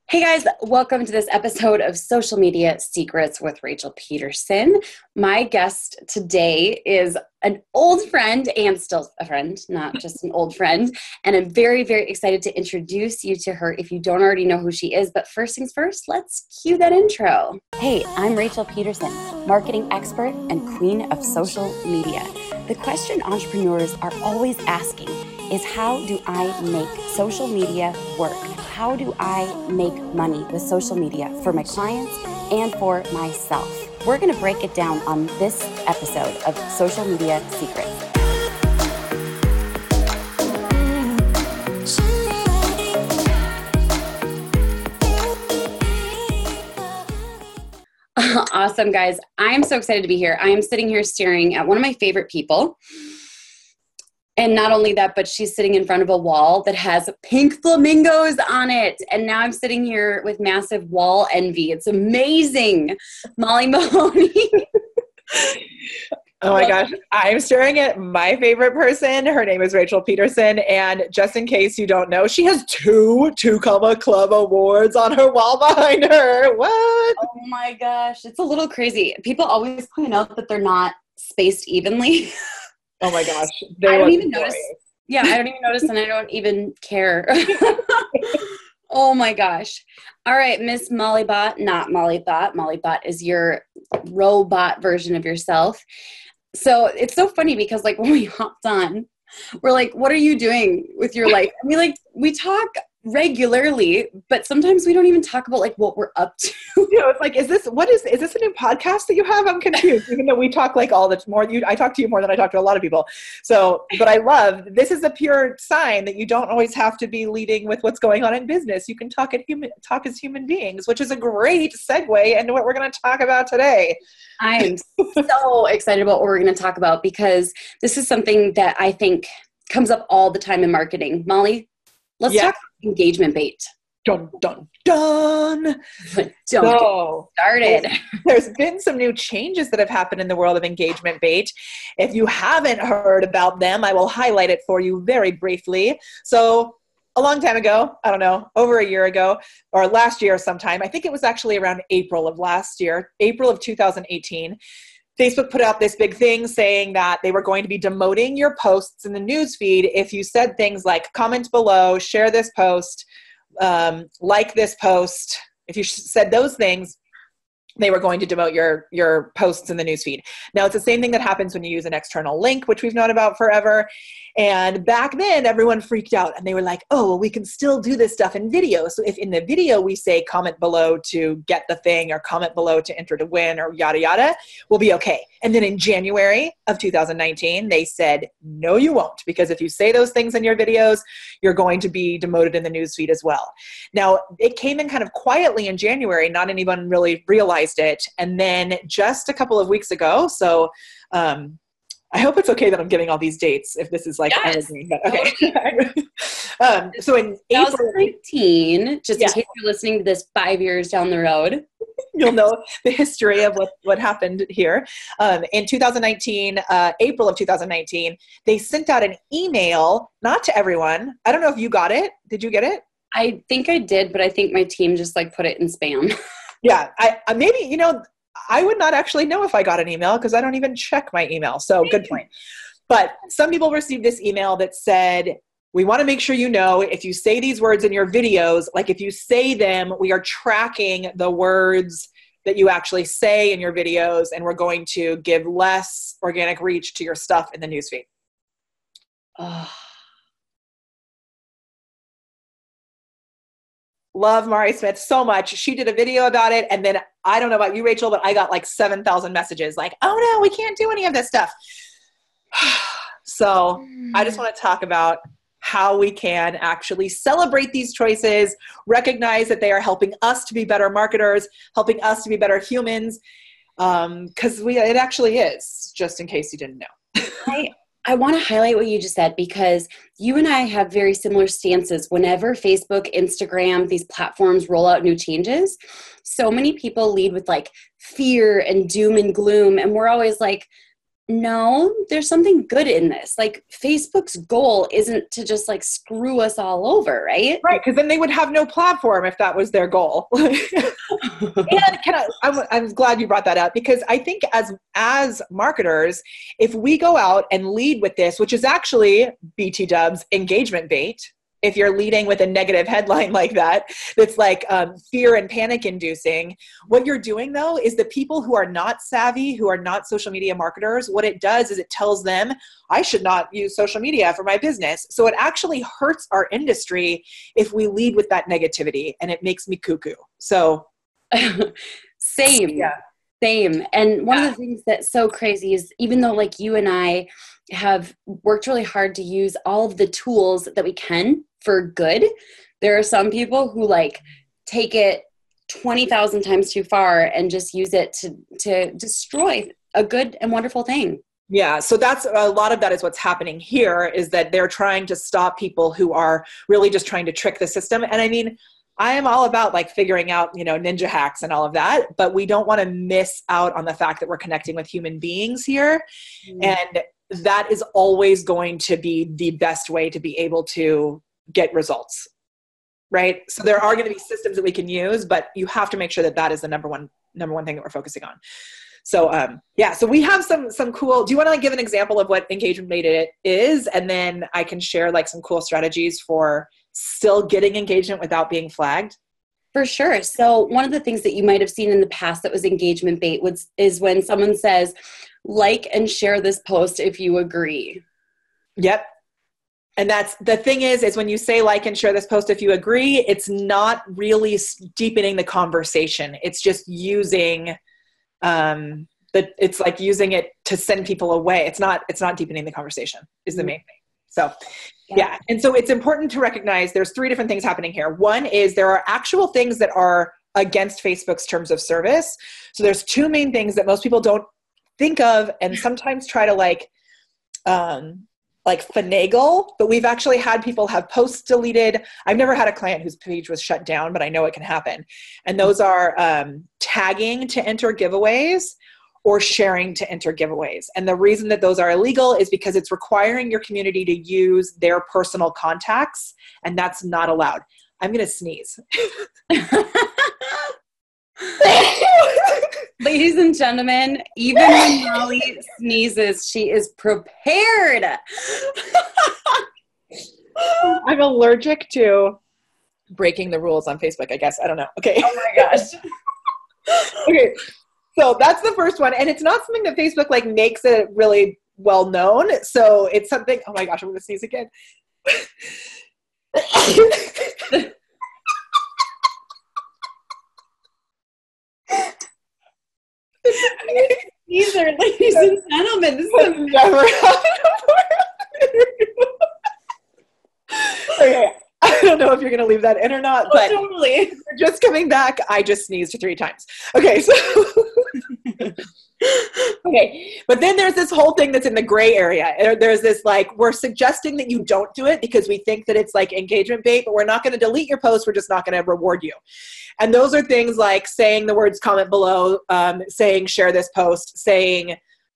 Hey guys, welcome to this episode of Social Media Secrets with Rachel Peterson. My guest today is an old friend and still a friend, not just an old friend. And I'm very, very excited to introduce you to her if you don't already know who she is. But first things first, let's cue that intro. Hey, I'm Rachel Peterson, marketing expert and queen of social media. The question entrepreneurs are always asking is, how do I make social media work? How do I make money with social media for my clients and for myself? We're going to break it down on this episode of Social Media Secrets. Awesome, guys. I am so excited to be here. I am sitting here staring at one of my favorite people. And not only that, but she's sitting in front of a wall that has pink flamingos on it. And now I'm sitting here with massive wall envy. It's amazing. Molly Mahoney. Oh my gosh. I'm staring at my favorite person. Her name is Rachel Peterson. And just in case you don't know, she has two Comma Club awards on her wall behind her. What? Oh my gosh. It's a little crazy. People always point out that they're not spaced evenly. Oh my gosh. I don't even notice. Yeah, I don't even notice and I don't even care. Oh my gosh. All right, Miss Mollybot, not Mollybot. Mollybot is your robot version of yourself. So it's so funny because like when we hopped on, we're like, what are you doing with your life? And we talk regularly, but sometimes we don't even talk about like what we're up to. It's like, is this a new podcast that you have? I'm confused. Even though we talk like all the more, I talk to you more than I talk to a lot of people. So, but I love, this is a pure sign that you don't always have to be leading with what's going on in business. You can talk as human beings, which is a great segue into what we're going to talk about today. I am so excited about what we're going to talk about because this is something that I think comes up all the time in marketing. Molly, let's talk engagement bait. Dun, dun, dun. Don't get started. There's been some new changes that have happened in the world of engagement bait. If you haven't heard about them, I will highlight it for you very briefly. So a long time ago, I don't know, over a year ago, or last year sometime, I think it was actually around April of last year, April of 2018, Facebook put out this big thing saying that they were going to be demoting your posts in the newsfeed if you said things like comment below, share this post, like this post. If you said those things, they were going to demote your posts in the newsfeed. Now, it's the same thing that happens when you use an external link, which we've known about forever. And back then, everyone freaked out and they were like, oh, well, we can still do this stuff in video. So if in the video we say comment below to get the thing or comment below to enter to win or yada, yada, we'll be okay. And then in January of 2019, they said, no, you won't, because if you say those things in your videos, you're going to be demoted in the newsfeed as well. Now, it came in kind of quietly in January. Not anyone really realized it. And then just a couple of weeks ago, so I hope it's okay that I'm giving all these dates if this is like evergreen, but okay. So in April 2019, just in case you're listening to this 5 years down the road, you'll know the history of what happened here. In 2019, April of 2019, they sent out an email, not to everyone. I don't know if you got it. Did you get it? I think I did, but I think my team just like put it in spam. Yeah, I maybe, I would not actually know if I got an email because I don't even check my email. So good point. But some people received this email that said, we want to make sure you know if you say these words in your videos, like if you say them, we are tracking the words that you actually say in your videos, and we're going to give less organic reach to your stuff in the newsfeed. Oh. Love Mari Smith so much. She did a video about it. And then I don't know about you, Rachel, but I got like 7,000 messages like, oh no, we can't do any of this stuff. So I just want to talk about how we can actually celebrate these choices, recognize that they are helping us to be better marketers, helping us to be better humans. Because it actually is, just in case you didn't know. I want to highlight what you just said because you and I have very similar stances. Whenever Facebook, Instagram, these platforms roll out new changes, so many people lead with like fear and doom and gloom. And we're always like, no, there's something good in this. Like Facebook's goal isn't to just like screw us all over, right? Right, because then they would have no platform if that was their goal. And I'm glad you brought that up, because I think as marketers, if we go out and lead with this, which is actually BT Dubs engagement bait, if you're leading with a negative headline like that, that's like fear and panic inducing, what you're doing though is the people who are not savvy, who are not social media marketers, what it does is it tells them, I should not use social media for my business. So it actually hurts our industry if we lead with that negativity, and it makes me cuckoo. So same. Yeah. Same. And one of the things that's so crazy is, even though like you and I have worked really hard to use all of the tools that we can for good, there are some people who like take it 20,000 times too far and just use it to destroy a good and wonderful thing. Yeah. So that's a lot of that is what's happening here, is that they're trying to stop people who are really just trying to trick the system. And I mean, I am all about like figuring out, ninja hacks and all of that, but we don't want to miss out on the fact that we're connecting with human beings here. And that is always going to be the best way to be able to get results, right? So there are going to be systems that we can use, but you have to make sure that that is the number one thing that we're focusing on. So, so we have some cool, do you want to like give an example of what engagement bait is? And then I can share like some cool strategies for still getting engagement without being flagged? For sure. So one of the things that you might have seen in the past that was engagement bait is when someone says, like and share this post if you agree. Yep. And that's the thing is when you say like and share this post if you agree, it's not really deepening the conversation. It's just using it's like using it to send people away. It's not deepening the conversation is the main thing. So yeah. And so it's important to recognize there's three different things happening here. One is there are actual things that are against Facebook's terms of service. So there's two main things that most people don't think of and sometimes try to like finagle, but we've actually had people have posts deleted. I've never had a client whose page was shut down, but I know it can happen. And those are tagging to enter giveaways or sharing to enter giveaways. And the reason that those are illegal is because it's requiring your community to use their personal contacts, and that's not allowed. I'm going to sneeze. Ladies and gentlemen, even when Molly sneezes, she is prepared. I'm allergic to breaking the rules on Facebook, I guess. I don't know. Okay. Oh my gosh. Okay. So that's the first one. And it's not something that Facebook like makes it really well known. So it's something, oh my gosh, I'm going to sneeze again. These are, ladies and gentlemen, this is never Okay. I don't know if you're going to leave that in or not, but totally. If you're just coming back, I just sneezed 3 times. Okay. So, okay. But then there's this whole thing that's in the gray area. There's this, like, we're suggesting that you don't do it because we think that it's like engagement bait, but we're not going to delete your post. We're just not going to reward you. And those are things like saying the words comment below, saying share this post, saying,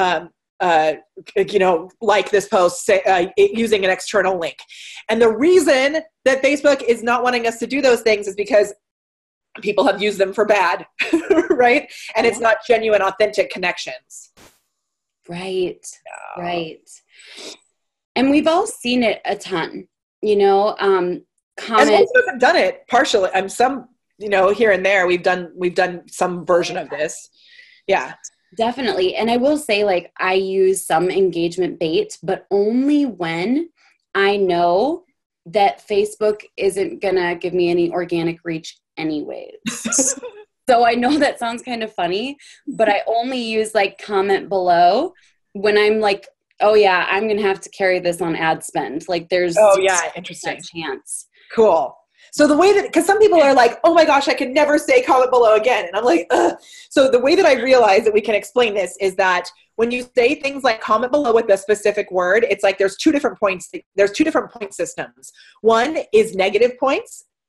like this post, say, using an external link. And the reason that Facebook is not wanting us to do those things is because people have used them for bad, right? And it's not genuine, authentic connections. Right, right. And we've all seen it a ton, comments. And most of us have done it partially. Some, here and there, we've done some version of this. Yeah. Definitely. And I will say, like, I use some engagement bait, but only when I know that Facebook isn't going to give me any organic reach anyways. So I know that sounds kind of funny, but I only use like comment below when I'm like, oh yeah, I'm going to have to carry this on ad spend. Like there's interesting chance. Cool. So the way that, because some people are like, oh my gosh, I can never say comment below again. And I'm like, ugh. So the way that I realize that we can explain this is that when you say things like comment below with a specific word, it's like there's two different points. There's two different point systems. One is negative points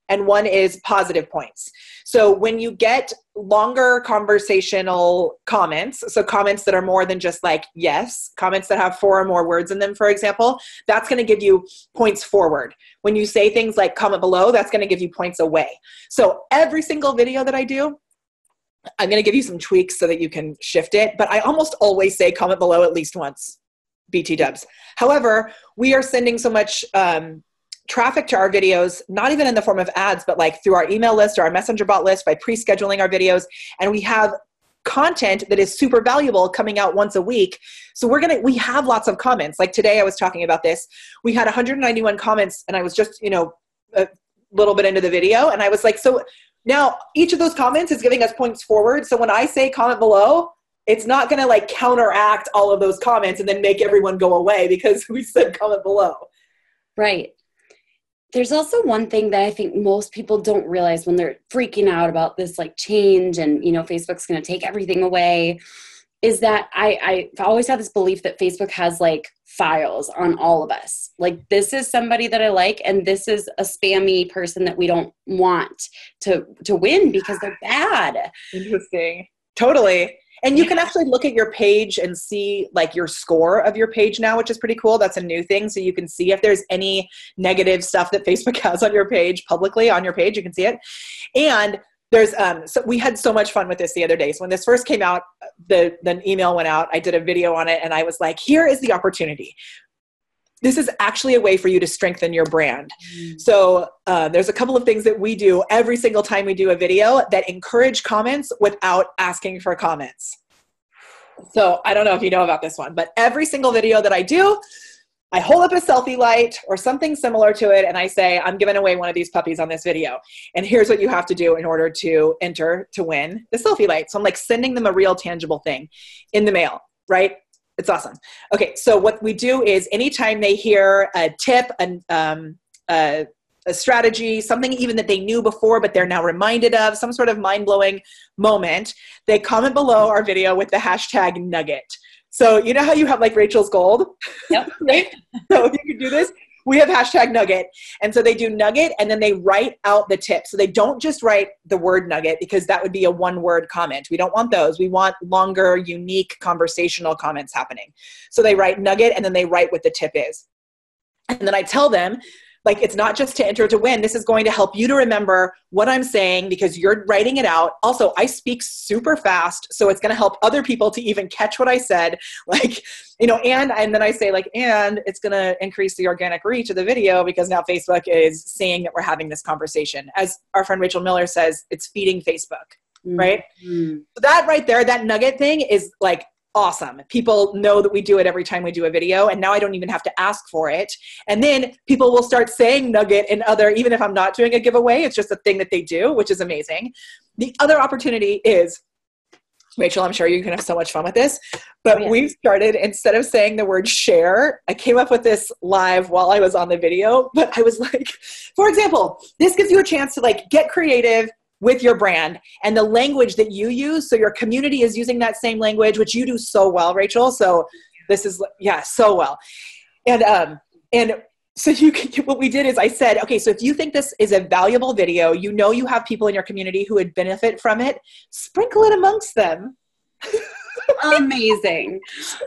and one is positive points. So when you get longer conversational comments, so comments that are more than just like yes, comments that have 4 or more words in them, for example, that's going to give you points forward. When you say things like comment below, that's going to give you points away. So every single video that I do, I'm going to give you some tweaks so that you can shift it, but I almost always say comment below at least once, BT dubs. However, we are sending so much traffic to our videos, not even in the form of ads, but like through our email list or our messenger bot list by pre-scheduling our videos. And we have content that is super valuable coming out once a week. So we have lots of comments. Like today I was talking about this. We had 191 comments and I was just, a little bit into the video. And I was like, so now each of those comments is giving us points forward. So when I say comment below, it's not going to like counteract all of those comments and then make everyone go away because we said comment below. Right. There's also one thing that I think most people don't realize when they're freaking out about this like change and, Facebook's going to take everything away, is that I've always had this belief that Facebook has like files on all of us. Like this is somebody that I like, and this is a spammy person that we don't want to win because they're bad. Interesting. Totally. And you can actually look at your page and see like your score of your page now, which is pretty cool. That's a new thing. So you can see if there's any negative stuff that Facebook has on your page publicly on your page, you can see it. And there's, so we had so much fun with this the other day. So when this first came out, the email went out, I did a video on it and I was like, here is the opportunity. This is actually a way for you to strengthen your brand. So there's a couple of things that we do every single time we do a video that encourage comments without asking for comments. So I don't know if you know about this one, but every single video that I do, I hold up a selfie light or something similar to it and I say, I'm giving away one of these puppies on this video. And here's what you have to do in order to enter to win the selfie light. So I'm like sending them a real tangible thing in the mail, right? It's awesome. Okay, so what we do is anytime they hear a tip, a strategy, something even that they knew before but they're now reminded of, some sort of mind-blowing moment, they comment below our video with the hashtag nugget. So you know how you have like Rachel's Gold? Yep. So you can do this. We have hashtag nugget. And so they do nugget and then they write out the tip. So they don't just write the word nugget because that would be a 1-word comment. We don't want those. We want longer, unique conversational comments happening. So they write nugget and then they write what the tip is. And then I tell them, like, it's not just to enter to win. This is going to help you to remember what I'm saying because you're writing it out. Also, I speak super fast, so it's going to help other people to even catch what I said. Like, and then I say like, and it's going to increase the organic reach of the video because now Facebook is seeing that we're having this conversation. As our friend Rachel Miller says, it's feeding Facebook, right? Mm-hmm. So that right there, that nugget thing is like, awesome. People know that we do it every time we do a video, and now I don't even have to ask for it. And then people will start saying nugget in other, even if I'm not doing a giveaway, it's just a thing that they do, which is amazing. The other opportunity is, Rachel, I'm sure you can have so much fun with this, but we've started, instead of saying the word share, I came up with this live while I was on the video, but I was like, for example, this gives you a chance to like get creative with your brand and the language that you use. So your community is using that same language, which you do so well, Rachel. So this is, so well. And so what we did is I said, okay, so if you think this is a valuable video, you have people in your community who would benefit from it, sprinkle it amongst them. Amazing.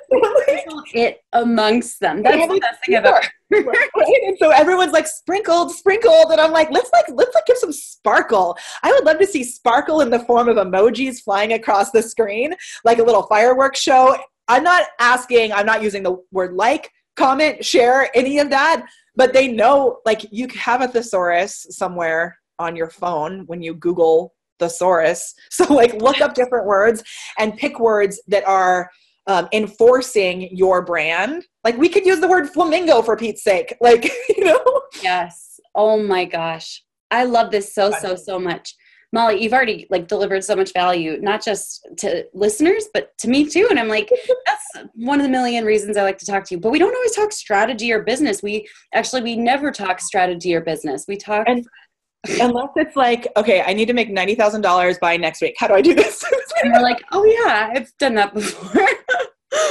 It amongst them. That's the best thing I've ever heard. Right? And so everyone's like sprinkled, and I'm like, let's give some sparkle. I would love to see sparkle in the form of emojis flying across the screen, like a little fireworks show. I'm not using the word like, comment, share, any of that, but they know, like, you have a thesaurus somewhere on your phone when you Google thesaurus. So like look up different words and pick words that are enforcing your brand. Like we could use the word flamingo for Pete's sake. Like, Yes. Oh my gosh. I love this so much. Molly, you've already like delivered so much value, not just to listeners, but to me too. And I'm like, that's one of the million reasons I like to talk to you, but we don't always talk strategy or business. We never talk strategy or business. We talk unless it's like, okay, I need to make $90,000 by next week. How do I do this? And we're like, oh yeah, I've done that before.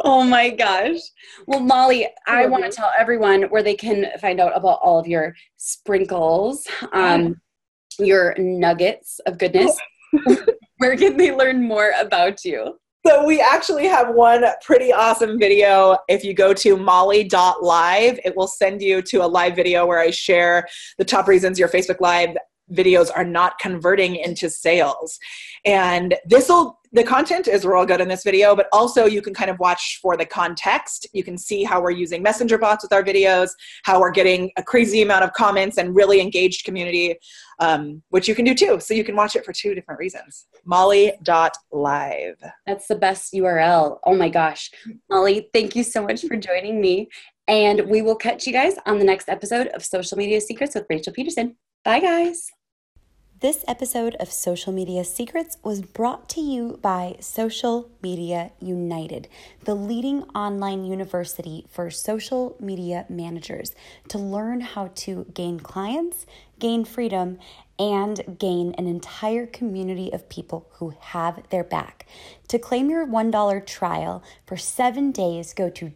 Oh my gosh. Well, Molly, I want to tell everyone where they can find out about all of your sprinkles, your nuggets of goodness. Where can they learn more about you? So we actually have one pretty awesome video. If you go to molly.live, it will send you to a live video where I share the top reasons your Facebook Live videos are not converting into sales. And the content is real good in this video, but also you can kind of watch for the context. You can see how we're using messenger bots with our videos, how we're getting a crazy amount of comments and really engaged community, which you can do too. So you can watch it for two different reasons. Molly.live. That's the best URL. Oh my gosh. Molly, thank you so much for joining me. And we will catch you guys on the next episode of Social Media Secrets with Rachel Peterson. Bye, guys. This episode of Social Media Secrets was brought to you by Social Media United, the leading online university for social media managers to learn how to gain clients, gain freedom, and gain an entire community of people who have their back. To claim your $1 trial for 7 days, go to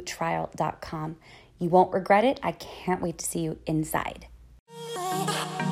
www.smutrial.com. You won't regret it. I can't wait to see you inside.